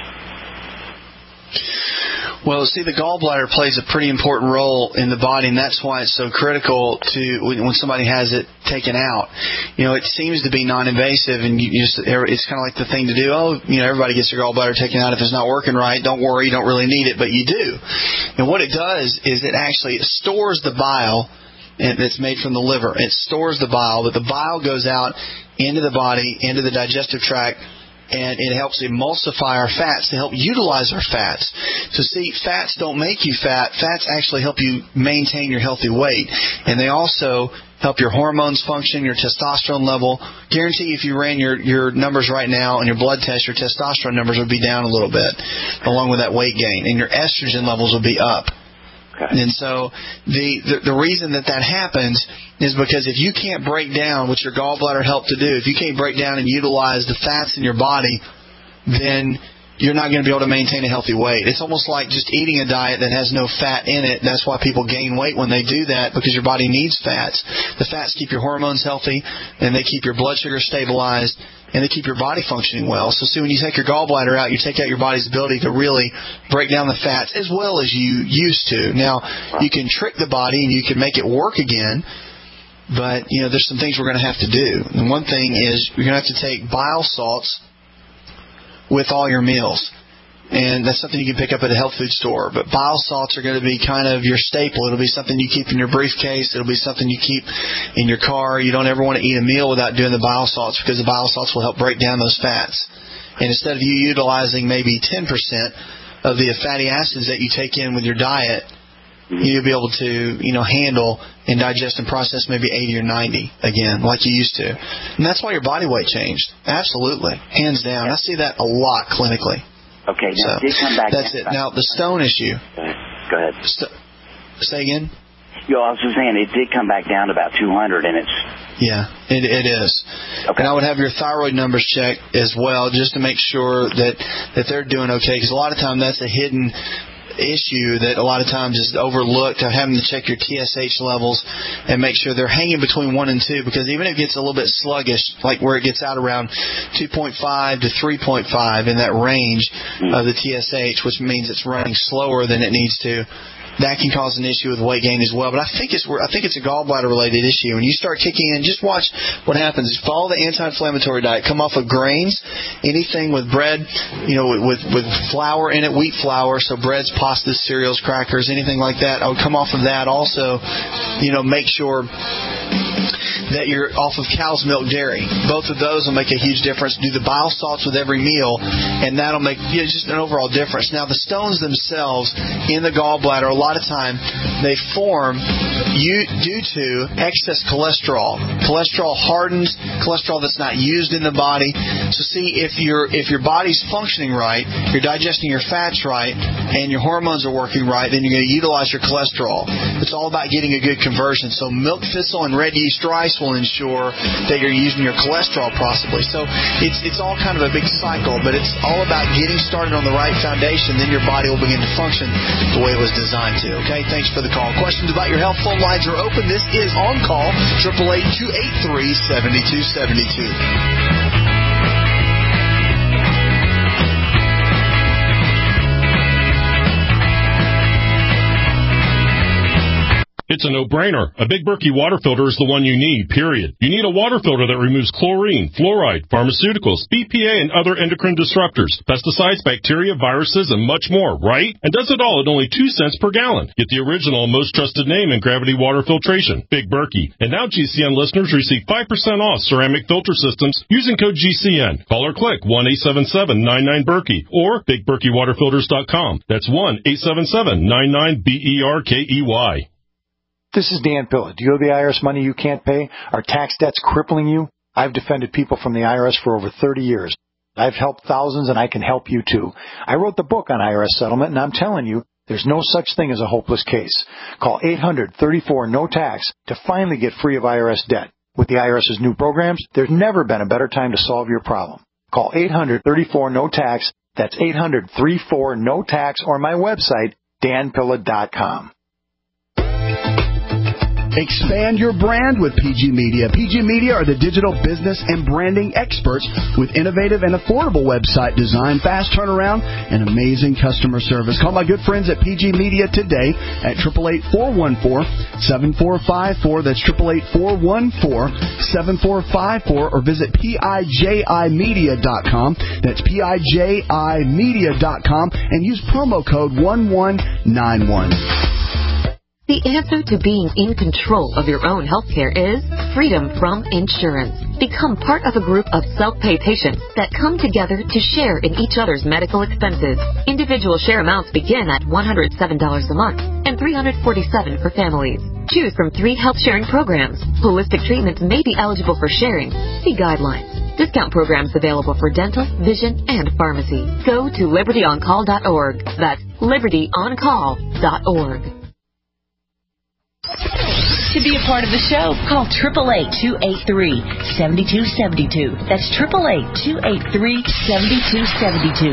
Well, see, the gallbladder plays a pretty important role in the body, and that's why it's so critical to when, when somebody has it taken out. You know, it seems to be non-invasive, and you just it's kind of like the thing to do. Oh, you know, everybody gets their gallbladder taken out if it's not working right. Don't worry, you don't really need it, but you do. And what it does is it actually stores the bile, and it's made from the liver. It stores the bile, but the bile goes out into the body, into the digestive tract, and it helps emulsify our fats to help utilize our fats. So see, fats don't make you fat. Fats actually help you maintain your healthy weight. And they also help your hormones function, your testosterone level. Guarantee if you ran your, your numbers right now and your blood test, your testosterone numbers would be down a little bit, along with that weight gain. And your estrogen levels will be up. And so the, the the reason that that happens is because if you can't break down, which your gallbladder helped to do, if you can't break down and utilize the fats in your body, then you're not going to be able to maintain a healthy weight. It's almost like just eating a diet that has no fat in it. That's why people gain weight when they do that, because your body needs fats. The fats keep your hormones healthy, and they keep your blood sugar stabilized, and they keep your body functioning well. So see, when you take your gallbladder out, you take out your body's ability to really break down the fats as well as you used to. Now, you can trick the body and you can make it work again, but, you know, there's some things we're going to have to do. And one thing is you're going to have to take bile salts with all your meals. And that's something you can pick up at a health food store. But bile salts are going to be kind of your staple. It'll be something you keep in your briefcase. It'll be something you keep in your car. You don't ever want to eat a meal without doing the bile salts, because the bile salts will help break down those fats. And instead of you utilizing maybe ten percent of the fatty acids that you take in with your diet, you'll be able to, you know, handle and digest and process maybe eighty or ninety again, like you used to. And that's why your body weight changed. Absolutely. Hands down. I see that a lot clinically. Okay, now so, it did come back. That's it. Now, the stone issue. Go ahead. Go ahead. St- say again? Yo, I was just saying, it did come back down to about two hundred, and it's... Yeah, it, it is. Okay. And I would have your thyroid numbers checked as well, just to make sure that, that they're doing okay, because a lot of times that's a hidden issue that a lot of times is overlooked, of having to check your T S H levels and make sure they're hanging between one and two, because even if it gets a little bit sluggish, like where it gets out around two point five to three point five in that range of the T S H, which means it's running slower than it needs to, that can cause an issue with weight gain as well. But I think it's I think it's a gallbladder related issue. When you start kicking in, just watch what happens. Follow the anti-inflammatory diet. Come off of grains, anything with bread, you know, with with flour in it, wheat flour, so breads, pastas, cereals, crackers, anything like that. I would come off of that. Also, you know, make sure that you're off of cow's milk dairy. Both of those will make a huge difference. Do the bile salts with every meal, and that'll make, you know, just an overall difference. Now, the stones themselves in the gallbladder, a lot of time, they form due to excess cholesterol. Cholesterol hardens, cholesterol that's not used in the body. So see, if your if your body's functioning right, you're digesting your fats right, and your hormones are working right, then you're going to utilize your cholesterol. It's all about getting a good conversion. So milk thistle and red yeast rice will ensure that you're using your cholesterol possibly. So it's it's all kind of a big cycle, but it's all about getting started on the right foundation. Then your body will begin to function the way it was designed to. Okay, thanks for the call. Questions about your health? Phone lines are open. This is On Call, eight eight eight, two eight three, seven two seven two. It's a no-brainer. A Big Berkey water filter is the one you need, period. You need a water filter that removes chlorine, fluoride, pharmaceuticals, B P A, and other endocrine disruptors, pesticides, bacteria, viruses, and much more, right? And does it all at only two cents per gallon. Get the original and most trusted name in gravity water filtration, Big Berkey. And now G C N listeners receive five percent off ceramic filter systems using code G C N. Call or click one eight seven seven nine nine Berkey or big berkey water filters dot com. That's one eight seven seven nine nine B E R K E Y. This is Dan Pilla. Do you owe the I R S money you can't pay? Are tax debts crippling you? I've defended people from the I R S for over thirty years. I've helped thousands, and I can help you too. I wrote the book on I R S settlement, and I'm telling you, there's no such thing as a hopeless case. Call eight hundred thirty-four no tax to finally get free of I R S debt. With the IRS's new programs, there's never been a better time to solve your problem. Call eight hundred thirty-four no tax. That's eight hundred thirty-four no tax, or my website, dan pilla dot com. Expand your brand with P G Media. P G Media are the digital business and branding experts with innovative and affordable website design, fast turnaround, and amazing customer service. Call my good friends at P G Media today at eight eight eight, four one four, seven four five four. That's eight eight eight, four one four, seven four five four, or visit P I J I media dot com. That's P I J I media dot com and use promo code one one nine one. The answer to being in control of your own health care is freedom from insurance. Become part of a group of self-pay patients that come together to share in each other's medical expenses. Individual share amounts begin at one hundred seven dollars a month and three hundred forty-seven dollars for families. Choose from three health sharing programs. Holistic treatments may be eligible for sharing. See guidelines. Discount programs available for dental, vision, and pharmacy. Go to liberty on call dot org. That's liberty on call dot org. To be a part of the show, call eight eight eight, two eight three, seven two seven two. That's eight eight eight, two eight three, seven two seven two.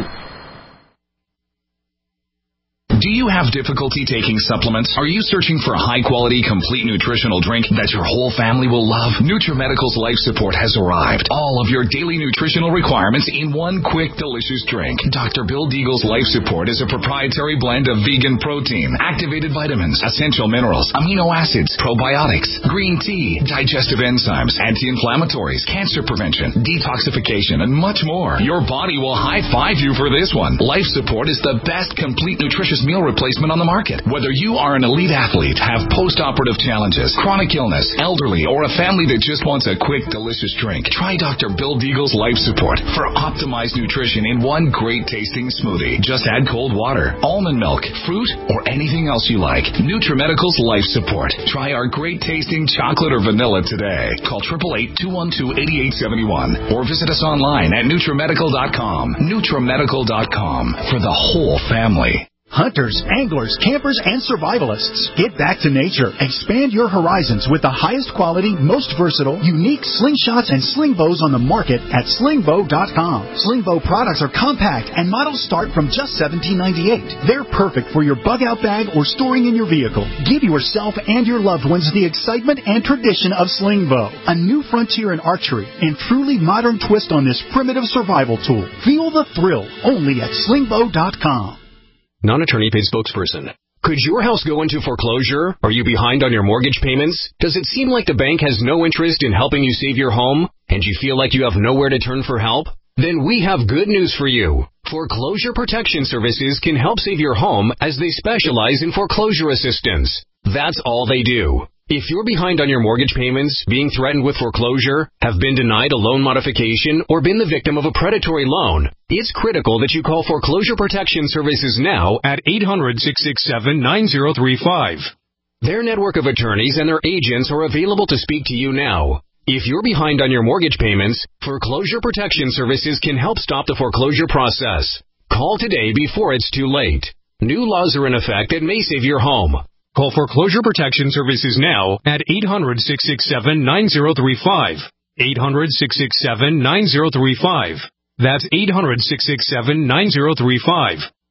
Do you have difficulty taking supplements? Are you searching for a high-quality, complete nutritional drink that your whole family will love? NutriMedical's Life Support has arrived. All of your daily nutritional requirements in one quick, delicious drink. Doctor Bill Deagle's Life Support is a proprietary blend of vegan protein, activated vitamins, essential minerals, amino acids, probiotics, green tea, digestive enzymes, anti-inflammatories, cancer prevention, detoxification, and much more. Your body will high-five you for this one. Life Support is the best complete nutritious meal replacement on the market. Whether you are an elite athlete, have post-operative challenges, chronic illness, elderly, or a family that just wants a quick, delicious drink, try Doctor Bill Deagle's Life Support for optimized nutrition in one great-tasting smoothie. Just add cold water, almond milk, fruit, or anything else you like. NutriMedical's Life Support. Try our great-tasting chocolate or vanilla today. Call eight eight eight, two one two, eight eight seven one or visit us online at nutrimedical dot com. nutrimedical dot com for the whole family. Hunters, anglers, campers, and survivalists. Get back to nature. Expand your horizons with the highest quality, most versatile, unique slingshots and sling bows on the market at sling bow dot com. Sling bow products are compact and models start from just seventeen ninety-eight. They're perfect for your bug out bag or storing in your vehicle. Give yourself and your loved ones the excitement and tradition of sling bow, a new frontier in archery and truly modern twist on this primitive survival tool. Feel the thrill only at sling bow dot com. Non-attorney paid spokesperson. Could your house go into foreclosure? Are you behind on your mortgage payments? Does it seem like the bank has no interest in helping you save your home, and you feel like you have nowhere to turn for help? Then we have good news for you. Foreclosure Protection Services can help save your home as they specialize in foreclosure assistance. That's all they do. If you're behind on your mortgage payments, being threatened with foreclosure, have been denied a loan modification, or been the victim of a predatory loan, it's critical that you call Foreclosure Protection Services now at eight hundred, six six seven, nine zero three five. Their network of attorneys and their agents are available to speak to you now. If you're behind on your mortgage payments, Foreclosure Protection Services can help stop the foreclosure process. Call today before it's too late. New laws are in effect that may save your home. Call Foreclosure Protection Services now at eight hundred, six six seven, nine zero three five. eight hundred, six six seven, nine zero three five. That's eight hundred, six six seven, nine zero three five.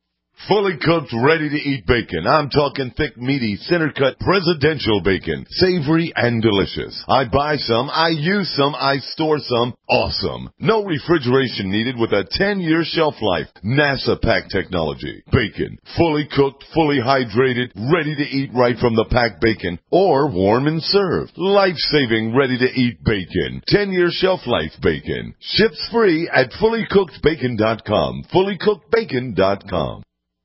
fully cooked, ready-to-eat bacon. I'm talking thick, meaty, center-cut, presidential bacon. Savory and delicious. I buy some, I use some, I store some. Awesome. No refrigeration needed with a ten-year shelf life. NASA pack technology. Bacon. Fully cooked, fully hydrated, ready to eat right from the packed bacon. Or warm and served. Life-saving, ready-to-eat bacon. ten-year shelf life bacon. Ships free at fully cooked bacon dot com. fully cooked bacon dot com.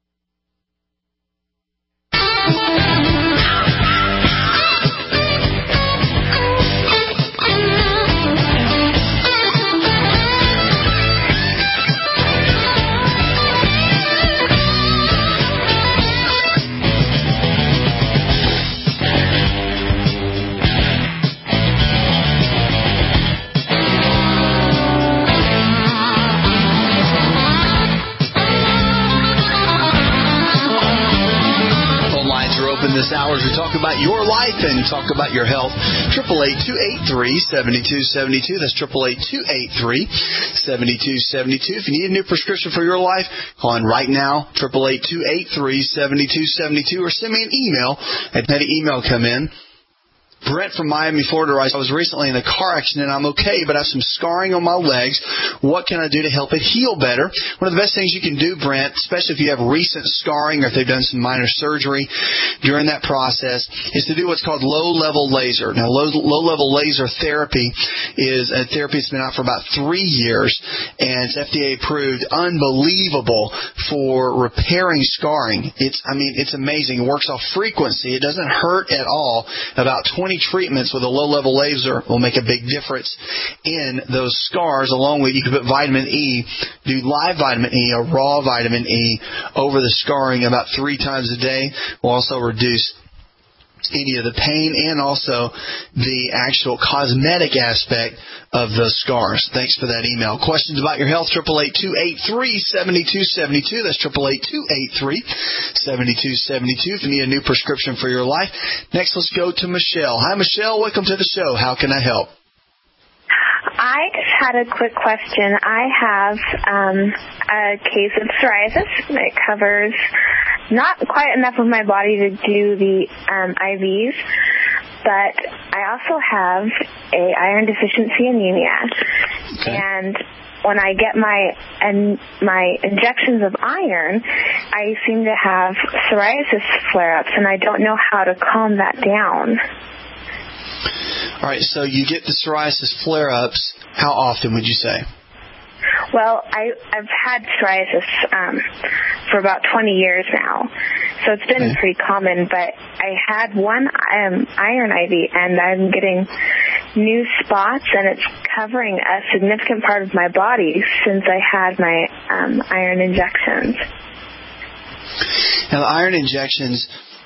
This hour as we talk about your life and talk about your health. eight eight eight, two eight three, seven two seven two. That's eight eight eight, two eight three, seven two seven two. If you need a new prescription for your life, call in right now, eight eight eight, two eight three, seven two seven two, or send me an email. I had an email come in. Brent from Miami, Florida writes, I was recently in a car accident. I'm okay, but I have some scarring on my legs. What can I do to help it heal better? One of the best things you can do, Brent, especially if you have recent scarring or if they've done some minor surgery during that process, is to do what's called low-level laser. Now, low, low-level laser therapy is a therapy that's been out for about three years, and it's F D A approved. Unbelievable for repairing scarring. It's, I mean, it's amazing. It works off frequency. It doesn't hurt at all. About twenty treatments with a low-level laser will make a big difference in those scars. Along with, you can put vitamin E, do live vitamin E or raw vitamin E over the scarring about three times a day. Will also reduce any of the pain and also the actual cosmetic aspect of the scars. Thanks for that email. Questions about your health, eight eight eight, two eight three, seven two seven two. That's eight eight eight, two eight three, seven two seven two if you need a new prescription for your life. Next, let's go to Michelle. Hi, Michelle. Welcome to the show. How can I help? I just had a quick question. I have um, a case of psoriasis. It covers not quite enough of my body to do the um, I Vs, but I also have a iron deficiency anemia. Okay. And when I get my and my injections of iron, I seem to have psoriasis flare-ups, and I don't know how to calm that down. All right, so you get the psoriasis flare-ups. How often would you say? Well, I, I've had psoriasis um, for about twenty years now, so it's been okay. pretty common, but I had one um, iron I V, and I'm getting new spots, and it's covering a significant part of my body since I had my um, iron injections. Now, the iron injections,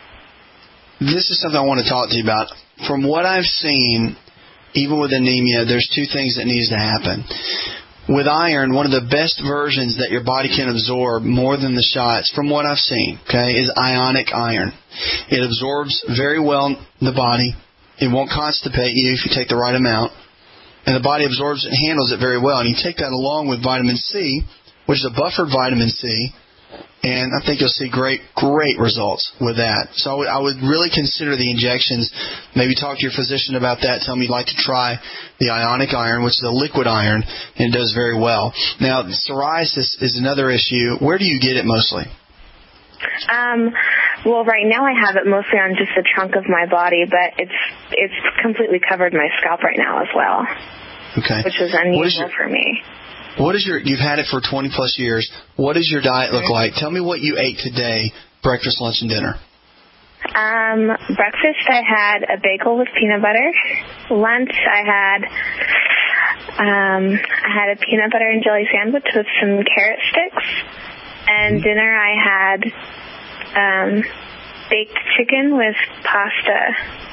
this is something I want to talk to you about. From what I've seen, even with anemia, there's two things that needs to happen. With iron, one of the best versions that your body can absorb more than the shots, from what I've seen, okay, is ionic iron. It absorbs very well in the body. It won't constipate you if you take the right amount. And the body absorbs it and handles it very well. And you take that along with vitamin C, which is a buffered vitamin C, and I think you'll see great, great results with that. So I would, I would really consider the injections. Maybe talk to your physician about that. Tell them you'd like to try the ionic iron, which is a liquid iron, and it does very well. Now, psoriasis is another issue. Where do you get it mostly? Um, well, right now I have it mostly on just the trunk of my body, but it's it's completely covered my scalp right now as well. Okay. Which is unusual for me. What is your, you've had it for twenty plus years. What does your diet look like? Tell me what you ate today, breakfast, lunch, and dinner. Um, breakfast I had a bagel with peanut butter. Lunch I had, um, I had a peanut butter and jelly sandwich with some carrot sticks. And mm-hmm. dinner I had, um, baked chicken with pasta.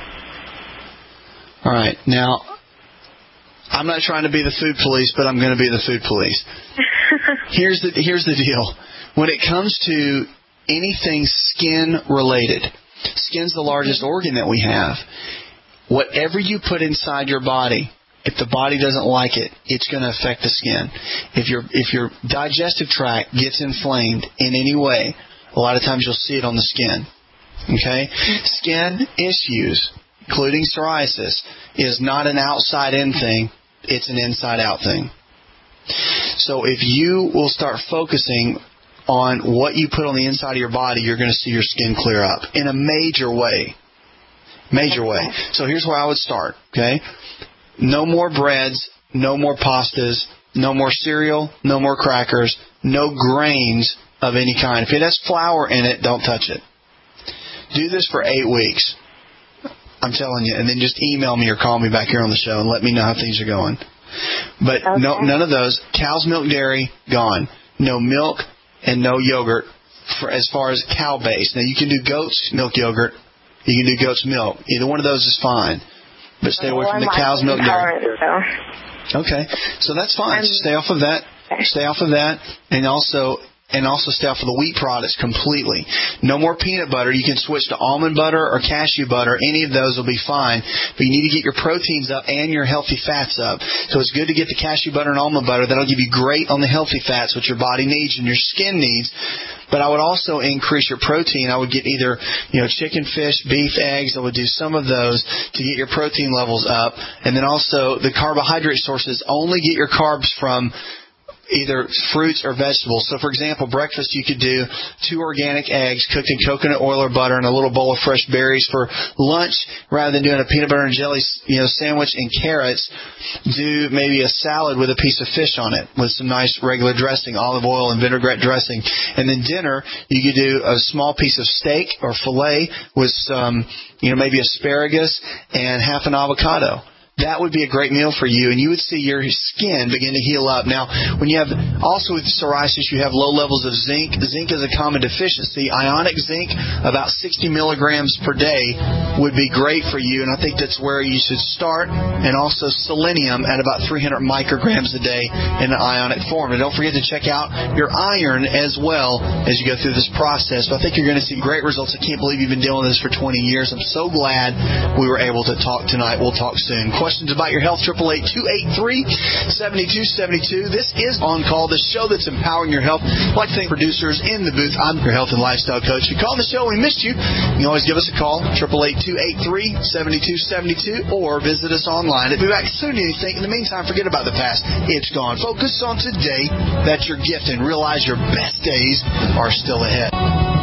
All right. Now, I'm not trying to be the food police, but I'm going to be the food police. Here's the here's the deal. When it comes to anything skin related, skin's the largest organ that we have. Whatever you put inside your body, if the body doesn't like it, it's going to affect the skin. If your if your digestive tract gets inflamed in any way, A lot of times you'll see it on the skin. Okay? Skin issues, including psoriasis, is not an outside-in thing. It's an inside-out thing. So if you will start focusing on what you put on the inside of your body, you're going to see your skin clear up in a major way. Major way. So here's where I would start, okay? No more breads, no more pastas, no more cereal, no more crackers, no grains of any kind. If it has flour in it, don't touch it. Do this for eight weeks. I'm telling you. And then just email me or call me back here on the show and let me know how things are going. But okay. no, none of those. Cow's milk dairy, gone. No milk and no yogurt for as far as cow-based. Now, you can do goat's milk yogurt. You can do goat's milk. Either one of those is fine. But stay away well, from the I'm cow's milk dairy. So. Okay. So that's fine. So stay off of that. Stay off of that. And also... And also stay off of the wheat products completely. No more peanut butter. You can switch to almond butter or cashew butter. Any of those will be fine. But you need to get your proteins up and your healthy fats up. So it's good to get the cashew butter and almond butter. That'll give you great on the healthy fats, which your body needs and your skin needs. But I would also increase your protein. I would get either, you know, chicken, fish, beef, eggs. I would do some of those to get your protein levels up. And then also the carbohydrate sources. Only get your carbs from either fruits or vegetables. So, for example, breakfast you could do two organic eggs cooked in coconut oil or butter and a little bowl of fresh berries. For lunch, rather than doing a peanut butter and jelly, you know, sandwich and carrots, do maybe a salad with a piece of fish on it with some nice regular dressing, olive oil and vinaigrette dressing. And then dinner, you could do a small piece of steak or filet with some, you know, maybe asparagus and half an avocado. That would be a great meal for you, and you would see your skin begin to heal up. Now, when you have, also with psoriasis, you have low levels of zinc. Zinc is a common deficiency. Ionic zinc, about sixty milligrams per day, would be great for you, and I think that's where you should start. And also selenium at about three hundred micrograms a day in an ionic form. And don't forget to check out your iron as well as you go through this process. But I think you're going to see great results. I can't believe you've been dealing with this for twenty years. I'm so glad we were able to talk tonight. We'll talk soon. Questions about your health, eight eight eight, two eight three, seven two seven two. This is On Call, the show that's empowering your health. I'd like to thank producers in the booth. I'm your health and lifestyle coach. If you call the show and we missed you, you can always give us a call, eight eight eight, two eight three, seven two seven two, or visit us online. We'll be back soon, anything. In the meantime, forget about the past. It's gone. Focus on today. That's your gift, and realize your best days are still ahead.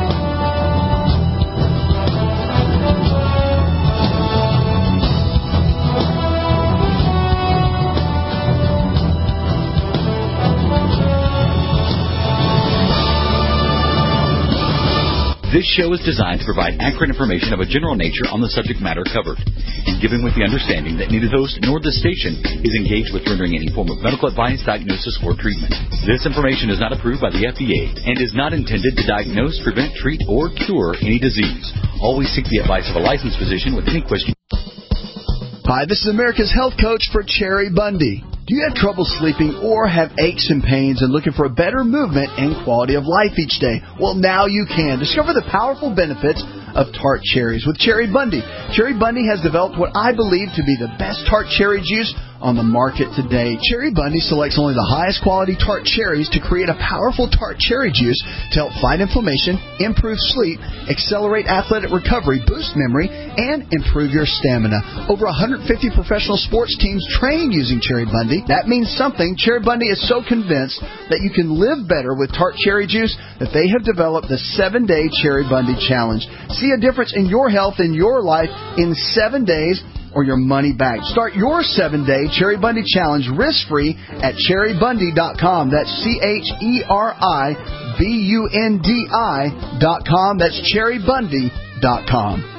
This show is designed to provide accurate information of a general nature on the subject matter covered, and given with the understanding that neither host nor the station is engaged with rendering any form of medical advice, diagnosis, or treatment. This information is not approved by the F D A and is not intended to diagnose, prevent, treat, or cure any disease. Always seek the advice of a licensed physician with any question. Hi, this is America's Health Coach for Cherry Bundy. Do you have trouble sleeping or have aches and pains and looking for a better movement and quality of life each day? Well, now you can. Discover the powerful benefits of tart cherries with Cherry Bundy. Cherry Bundy has developed what I believe to be the best tart cherry juice on the market today. Cherry Bundy selects only the highest quality tart cherries to create a powerful tart cherry juice to help fight inflammation, improve sleep, accelerate athletic recovery, boost memory, and improve your stamina. Over one hundred fifty professional sports teams train using Cherry Bundy. That means something. Cherry Bundy is so convinced that you can live better with tart cherry juice that they have developed the seven-day Cherry Bundy Challenge. See a difference in your health and your life in seven days or your money back. Start your seven-day Cherry Bundy Challenge risk-free at cherry bundy dot com. That's C H E R I B U N D I dot com. That's cherry bundy dot com.